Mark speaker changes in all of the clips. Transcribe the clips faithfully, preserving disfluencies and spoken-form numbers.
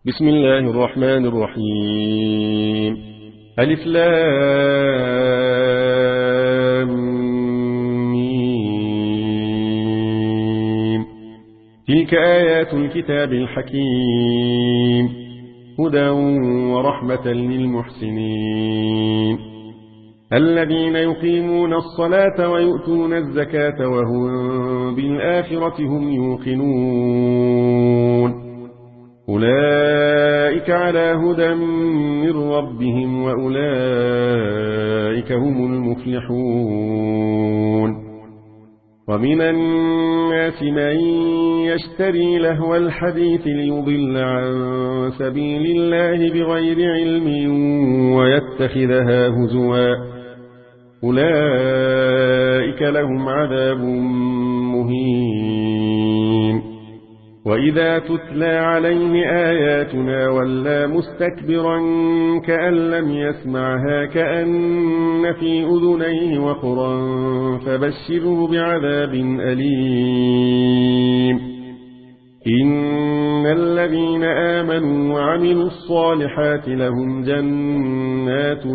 Speaker 1: بسم الله الرحمن الرحيم. ألف لام ميم. تلك آيات الكتاب الحكيم هدى ورحمة للمحسنين الذين يقيمون الصلاة ويؤتون الزكاة وهم بالآخرة هم يوقنون أولئك على هدى من ربهم وأولئك هم المفلحون. ومن الناس من يشتري لهو الحديث ليضل عن سبيل الله بغير علم ويتخذها هزوا أولئك لهم عذاب مهين. وإذا تتلى عليه آياتنا ولى مستكبرا كأن لم يسمعها كأن في أذنيه وقرا فبشره بعذاب أليم. إن الذين آمنوا وعملوا الصالحات لهم جنات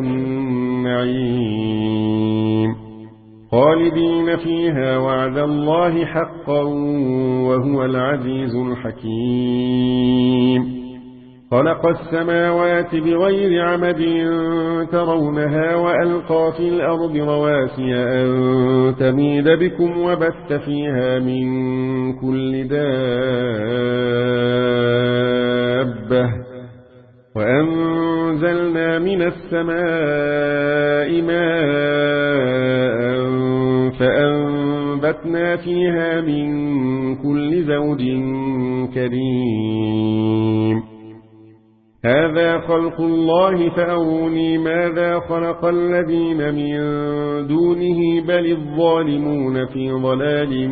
Speaker 1: النعيم خالدين فيها وعد الله حقا وهو العزيز الحكيم. خلق السماوات بغير عمد ترونها وألقى في الأرض رواسي أن تميد بكم وبث فيها من كل دابة وأنزلنا من السماء ماء فأنبتنا فيها من كل زوج كريم. هذا خلق الله فأروني ماذا خلق الذين من دونه بل الظالمون في ضلال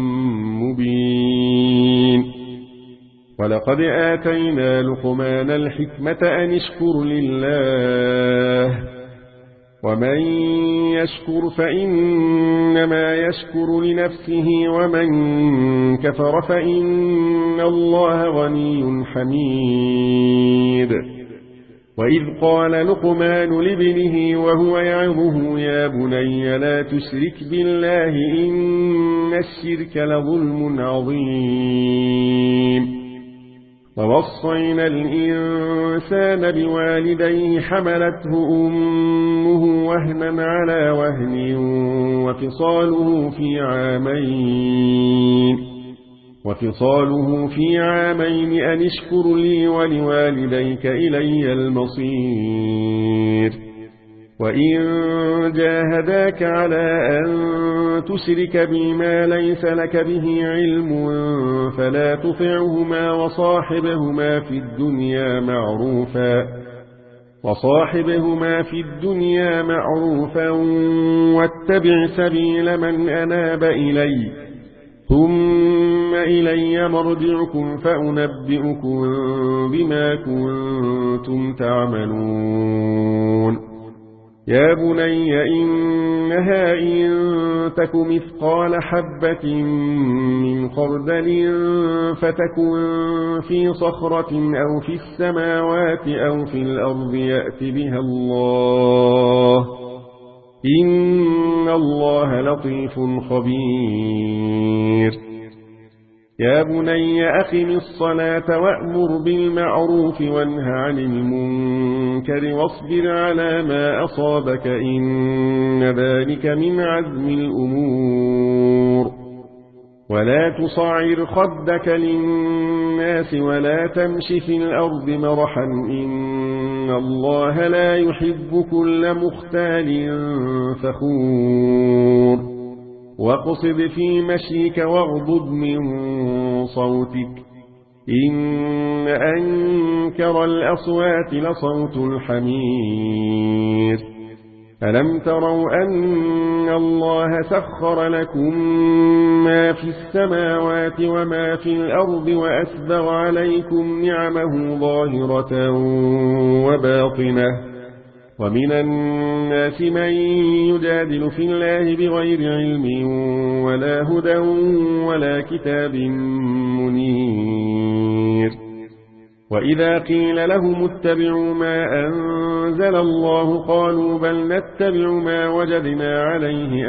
Speaker 1: مبين. ولقد آتينا لقمان الحكمة أن اشكر لله ومن يشكر فإنما يشكر لنفسه ومن كفر فإن الله غني حميد. وإذ قال لقمان لابنه وهو يعظه يا بني لا تشرك بالله إن الشرك لظلم عظيم. ووصينا الإنسان بوالديه حملته أمه وهنا على وهن وفصاله في عامين وفصاله في عامين أن اشكر لي ولوالديك إلي المصير. وإن جاهداك على أن تشرك بما ليس لك به علم فلا تطعهما وصاحبهما في الدنيا معروفا وصاحبهما في الدنيا معروفا واتبع سبيل من أناب إلي ثم إلي مرجعكم فأنبئكم بما كنتم تعملون. يا بني إنها إن تك مثقال حبة من خردل فتكن في صخرة أو في السماوات أو في الأرض يأت بها الله إن الله لطيف خبير. يا بني أقم الصلاة وأمر بالمعروف وانه عن المنكر واصبر على ما أصابك إن ذلك من عزم الأمور. ولا تصعر خدك للناس ولا تمش في الأرض مرحا إن الله لا يحب كل مختال فخور. واقصد في مشيك واغضض من صوتك إن أنكر الأصوات لصوت الحمير. ألم تروا أن الله سخر لكم ما في السماوات وما في الأرض وأسبغ عليكم نعمه ظاهرة وباطنة ومن الناس من يجادل في الله بغير علم ولا هدى ولا كتاب منير وإذا قيل لهم اتبعوا ما أنزل الله قالوا بل نتبع ما وجدنا عليه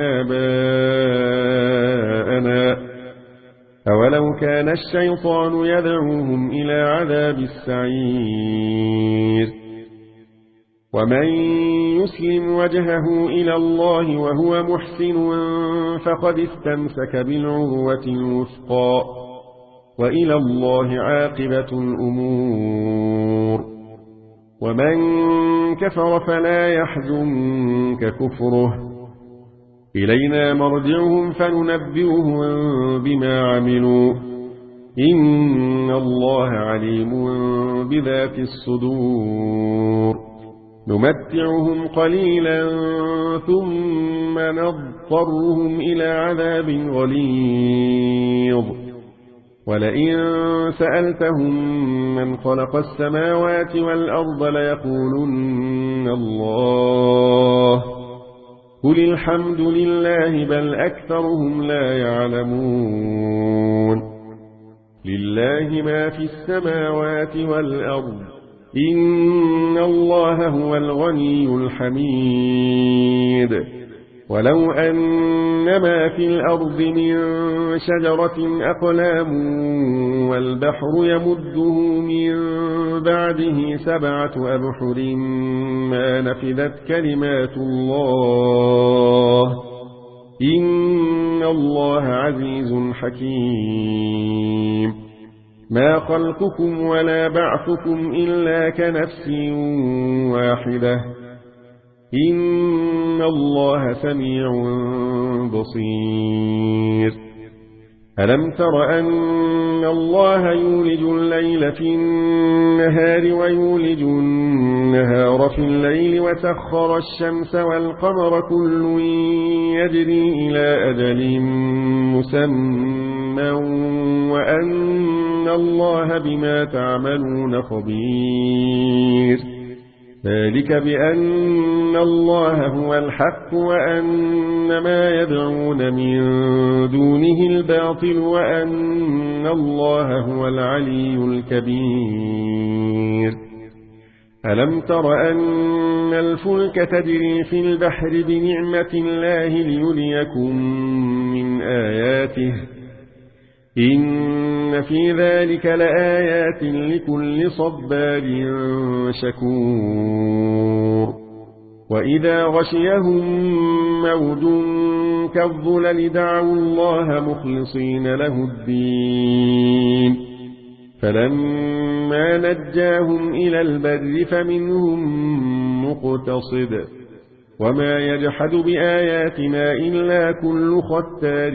Speaker 1: آباءنا أولو كان الشيطان يدعوهم إلى عذاب السعير ومن يسلم وجهه إلى الله وهو محسن فقد استمسك بالعروة الوثقى وإلى الله عاقبة الأمور ومن كفر فلا يحزنك كفره إلينا مرجعهم فننبئهم بما عملوا إن الله عليم بذات الصدور نمتعهم قليلا ثم نضطرهم إلى عذاب غليظ ولئن سألتهم من خلق السماوات والأرض ليقولن الله قل الحمد لله بل أكثرهم لا يعلمون لله ما في السماوات والأرض إن الله هو الغني الحميد ولو أن ما في الأرض من شجرة أقلام والبحر يمده من بعده سبعة أبحر ما نفذت كلمات الله إن الله عزيز حكيم ما خلقكم ولا بعثكم إلا كنفس واحدة إن الله سميع بصير ألم تر أن الله يولج الليل في النهار ويولج النهار في الليل وسخر الشمس والقمر كل يجري إلى أجل مسمى وأن الله بما تعملون خبير ذلك بأن الله هو الحق وأن ما يدعون من دونه الباطل وأن الله هو العلي الكبير ألم تر أن الفلك تجري في البحر بنعمة الله ليريكم من آياته إن في ذلك لآيات لكل صبار شكور وإذا غشيهم موج كالظلل دعوا الله مخلصين له الدين فلما نجاهم إلى البر فمنهم مقتصد وما يجحد بآياتنا إلا كل ختار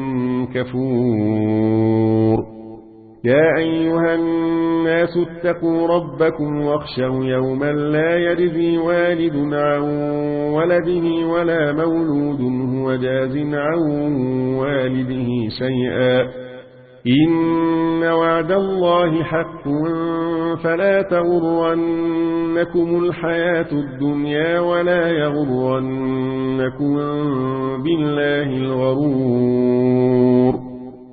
Speaker 1: كفور يا أيها الناس اتقوا ربكم واخشوا يوما لا يجزي والد عن ولده ولا مولود هو جاز عن والده شيئا إن وعد الله حق فلا تغرنكم الحياة الدنيا ولا يغرنكم بالله الغرور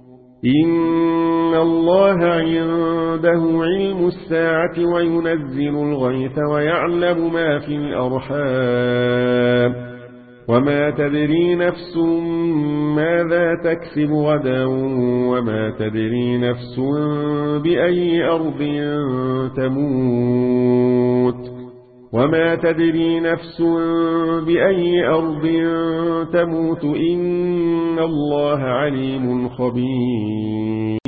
Speaker 1: إن الله عنده علم الساعة وينزل الغيث ويعلم ما في الأرحام وما تدري نفس ماذا تكسب غدا وما تدري نفس بأي أرض تموت وما تدري نفس بأي أرض تموت إن الله عليم خبير